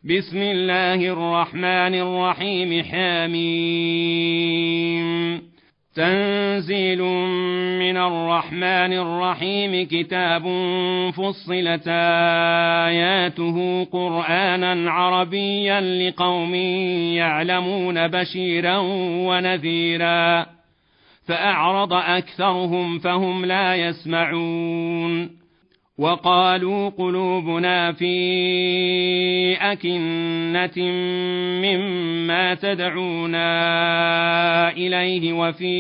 بسم الله الرحمن الرحيم حميم تنزيل من الرحمن الرحيم كتاب فصلت آياته قرآنا عربيا لقوم يعلمون بشيرا ونذيرا فأعرض أكثرهم فهم لا يسمعون وقالوا قلوبنا في أكنة مما تدعونا إليه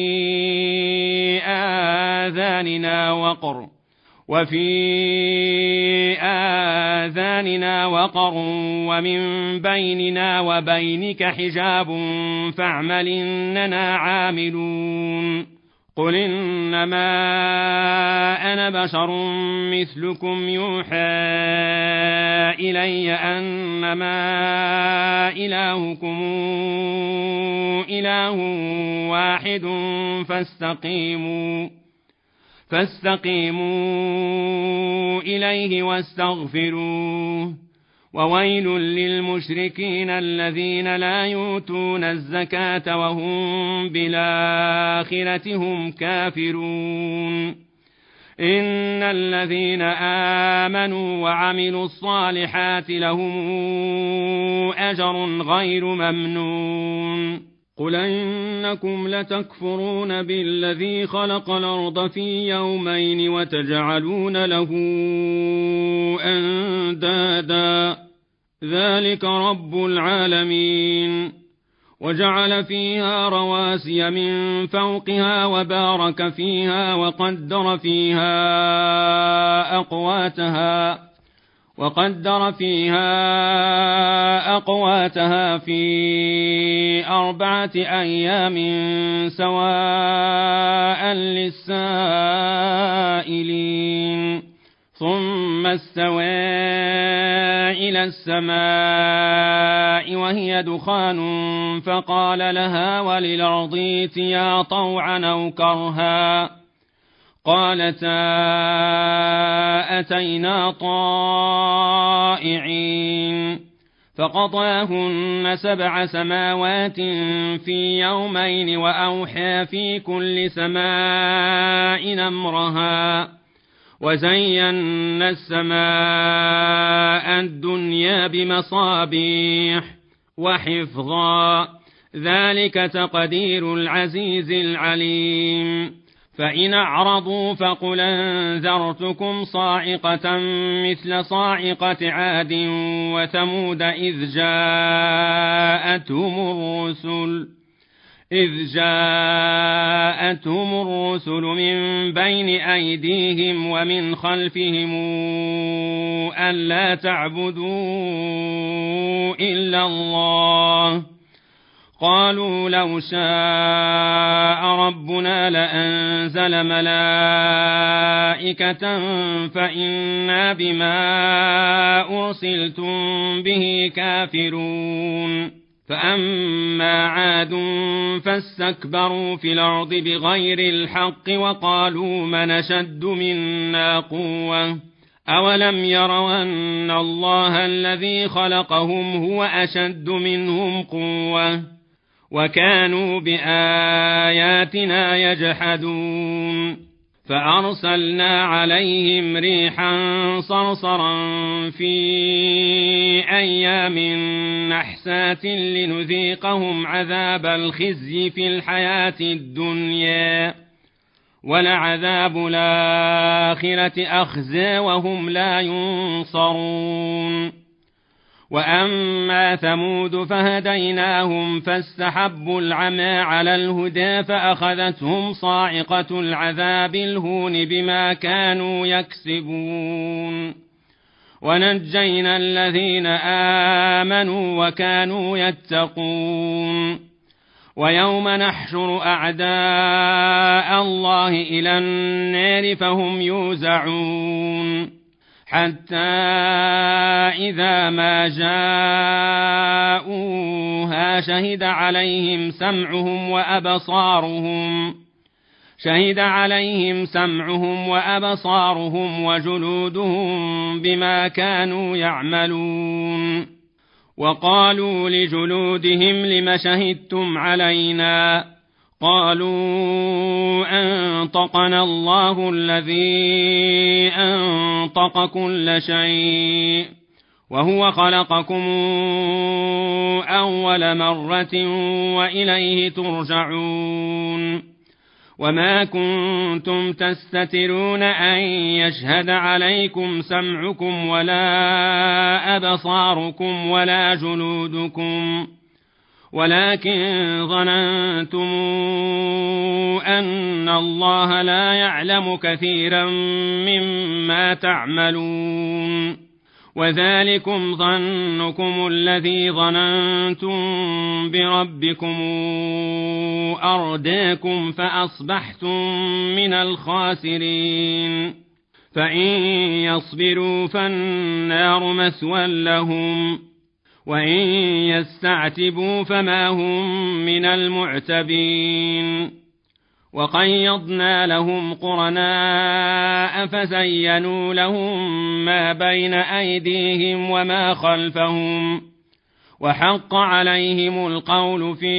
وفي آذاننا وقر ومن بيننا وبينك حجاب فاعمل إننا عاملون قل إنما أنا بشر مثلكم يوحى إلي أنما إلهكم إله واحد فاستقيموا إليه واستغفروه وويل للمشركين الذين لا يؤتون الزكاة وهم بالآخرة هم كافرون إن الذين آمنوا وعملوا الصالحات لهم أجر غير ممنون قل إنكم لتكفرون بالذي خلق الأرض في يومين وتجعلون له أندادا ذلك رب العالمين وجعل فيها رواسي من فوقها وبارك فيها وقدر فيها أقواتها في 4 أيام سواء للسائلين ثم استوى إلى السماء وهي دخان فقال لها وللأرض ائتيا طوعا أو كرها قالتا أتينا طائعين فقضاهن 7 سماوات في يومين وأوحى في كل سماء أمرها وزينا السماء الدنيا بمصابيح وحفظا ذلك تقدير العزيز العليم فإن أعرضوا فقل أنذرتكم صاعقة مثل صاعقة عاد وثمود إذ جاءتهم الرسل من بين أيديهم ومن خلفهم ألا تعبدوا إلا الله قالوا لو شاء ربنا لأنزل ملائكة فإنا بما أرسلتم به كافرون فأما عاد فاستكبروا في الأرض بغير الحق وقالوا من أشد منا قوة أولم يروا أن الله الذي خلقهم هو أشد منهم قوة وكانوا بآياتنا يجحدون فأرسلنا عليهم ريحا صرصرا في أيام نحسات لنذيقهم عذاب الخزي في الحياة الدنيا ولعذاب الآخرة أخزى وهم لا ينصرون وأما ثمود فهديناهم فاستحبوا العمى على الهدى فأخذتهم صاعقة العذاب الهون بما كانوا يكسبون ونجينا الذين آمنوا وكانوا يتقون ويوم نحشر أعداء الله إلى النار فهم يوزعون حتى إذا ما جاءوها شهد عليهم سمعهم وأبصارهم وجلودهم بما كانوا يعملون وقالوا لجلودهم لم شهدتم علينا قالوا أنطقنا الله الذي أنطق كل شيء وهو خلقكم أول مرة وإليه ترجعون وما كنتم تستترون أن يشهد عليكم سمعكم ولا أبصاركم ولا جلودكم ولكن ظننتم أن الله لا يعلم كثيرا مما تعملون وذلكم ظنكم الذي ظننتم بربكم أرداكم فأصبحتم من الخاسرين فإن يصبروا فالنار مثوى لهم وإن يستعتبوا فما هم من المعتبين وقيضنا لهم قرناء فزينوا لهم ما بين أيديهم وما خلفهم وحق عليهم القول في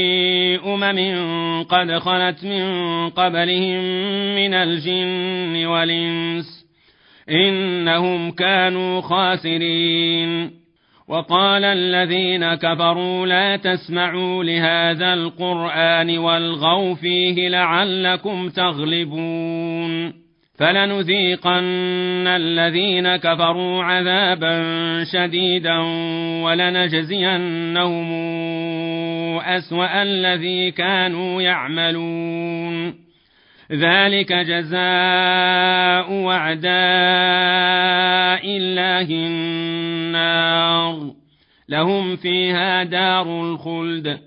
قد خلت من قبلهم من الجن والإنس إنهم كانوا خاسرين وقال الذين كفروا لا تسمعوا لهذا القرآن والغوا فيه لعلكم تغلبون فلنذيقن الذين كفروا عذابا شديدا ولنجزينهم أسوأ الذي كانوا يعملون ذلك جزاء أعداء الله النار لهم فيها دار الخلد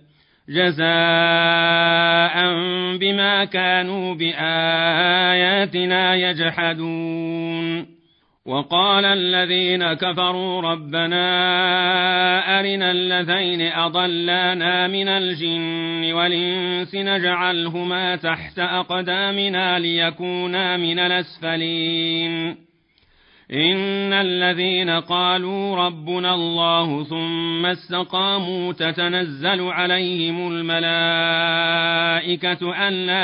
جزاء بما كانوا بآياتنا يجحدون وقال الذين كفروا ربنا أرنا الذين أضلانا من الجن والإنس نجعلهما تحت أقدامنا ليكونا من الأسفلين إن الذين قالوا ربنا الله ثم استقاموا تتنزل عليهم الملائكة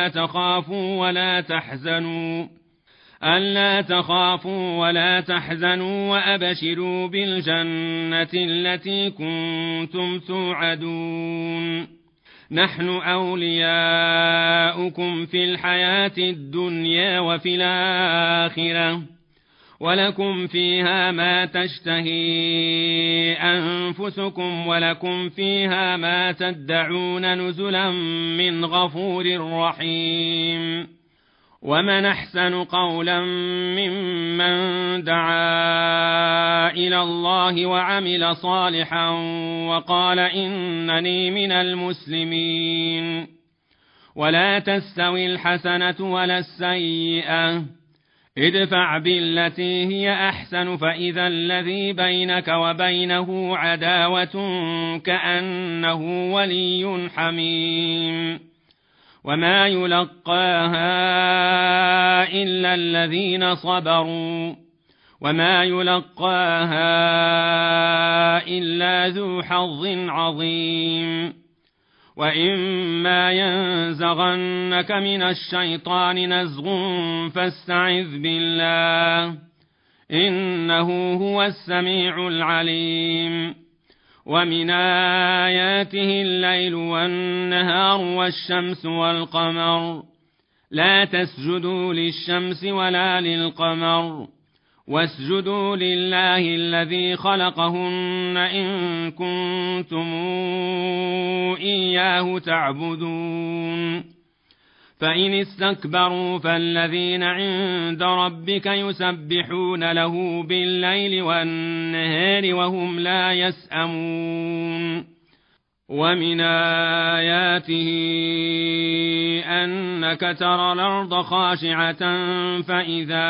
ألا تخافوا ولا تحزنوا وأبشروا بالجنة التي كنتم توعدون نحن أولياؤكم في الحياة الدنيا وفي الآخرة ولكم فيها ما تشتهي أنفسكم ولكم فيها ما تدعون نزلا من غفور رحيم ومن أحسن قولا ممن دعا إلى الله وعمل صالحا وقال إنني من المسلمين ولا تستوي الحسنة ولا السيئة ادفع بالتي هي أحسن فإذا الذي بينك وبينه عداوة كأنه ولي حميم وما يلقاها إلا الذين صبروا وما يلقاها إلا ذو حظ عظيم وإما ينزغنك من الشيطان نزغ فاستعذ بالله إنه هو السميع العليم ومن آياته الليل والنهار والشمس والقمر لا تسجدوا للشمس ولا للقمر واسجدوا لله الذي خلقهن إن كنتم إياه تعبدون فإن استكبروا فالذين عند ربك يسبحون له بالليل والنهار وهم لا يسأمون ومن آياته أنك ترى الأرض خاشعة فإذا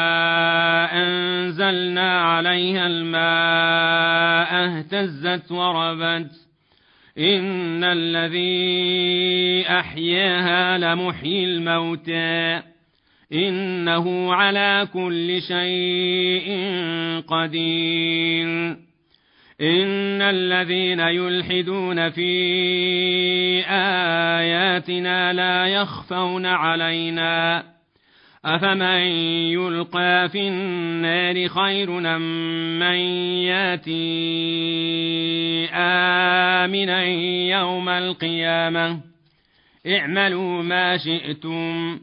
أنزلنا عليها الماء اهتزت وربت إن الذي أحياها لمحيي الموتى إنه على كل شيء قدير إن الذين يلحدون في آياتنا لا يخفون علينا أفمن يلقى في النار خير أم من ياتي آمنا يوم القيامة اعملوا ما شئتم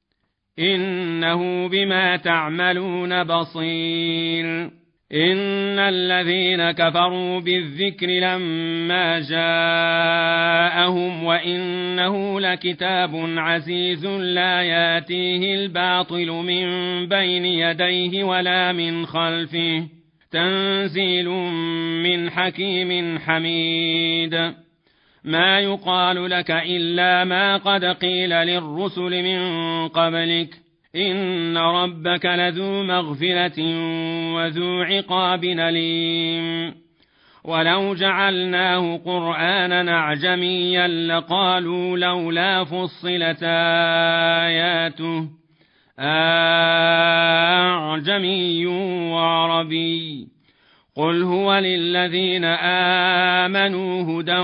إنه بما تعملون بصير. إن الذين كفروا بالذكر لما جاءهم وإنه لكتاب عزيز لا ياتيه الباطل من بين يديه ولا من خلفه تنزيل من حكيم حميد. ما يقال لك إلا ما قد قيل للرسل من قبلك إن ربك لذو مغفرة وذو عقاب أليم. ولو جعلناه قرآنا أعجميا لقالوا لولا فصلت آياته أعجمي وعربي قل هو للذين آمنوا هدى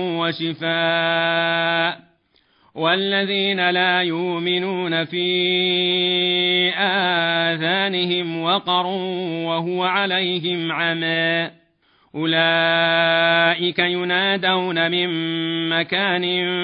وشفاء والذين لا يؤمنون في آذانهم وقر وهو عليهم عمى أولئك ينادون من مكان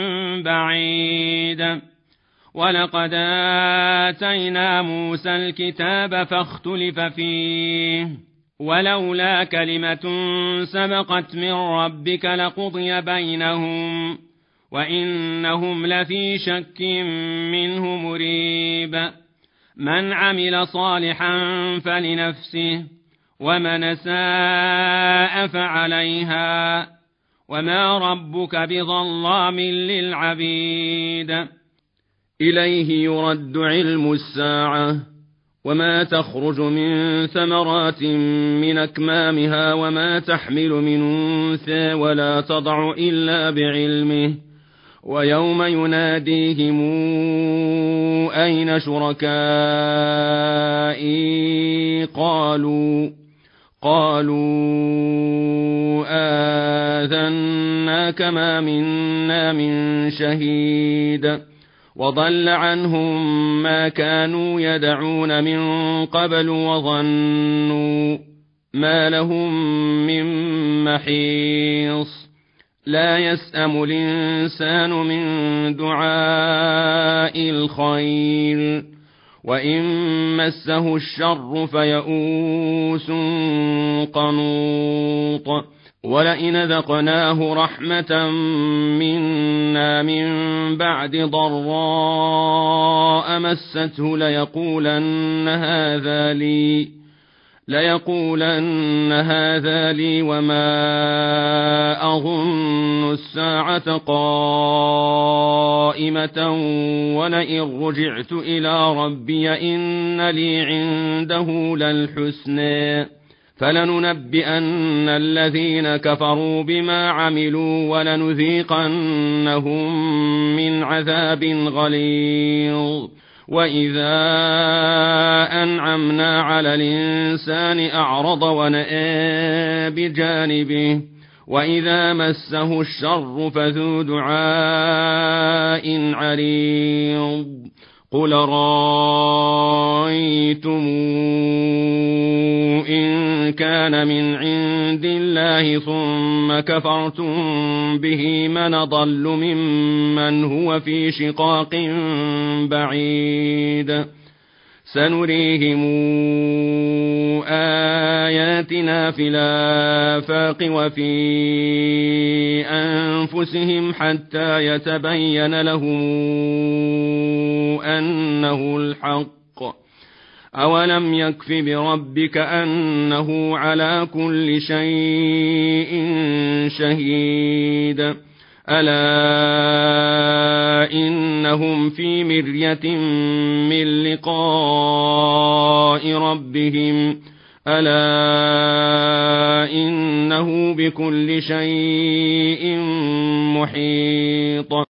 بعيد. ولقد آتينا موسى الكتاب فاختلف فيه ولولا كلمة سبقت من ربك لقضي بينهم وإنهم لفي شك منه مريب. من عمل صالحا فلنفسه ومن أساء فعليها وما ربك بظلام للعبيد. إليه يرد علم الساعة وما تخرج من ثمرات من أكمامها وما تحمل من أنثى ولا تضع إلا بعلمه ويوم يناديهم أين شركائي قالوا آذناك ما منا من شهيد وضل عنهم ما كانوا يدعون من قبل وظنوا ما لهم من محيص. لا يسأم الإنسان من دعاء الخير وإن مسه الشر فيئوس قنوط. ولئن ذقناه رحمة منا من بعد ضراء مسته ليقولن هذا لي وما أظن الساعة قائمة ولئن رجعت إلى ربي إن لي عنده للحسنى فلننبئن الذين كفروا بما عملوا ولنذيقنهم من عذاب غليظ. وإذا أنعمنا على الإنسان أعرض ونأى بجانبه وإذا مسه الشر فذو دعاء عريض. قل رأيتم إن كان من عند الله ثم كفرتم به من ضل ممن هو في شقاق بعيد. سنريهم آياتنا في الآفاق وفي أنفسهم حتى يتبين لهم أنه الحق. أولم يكف بربك أنه على كل شيء شهيد. ألا إنهم في مرية من لقاء ربهم ألا إنه بكل شيء محيط.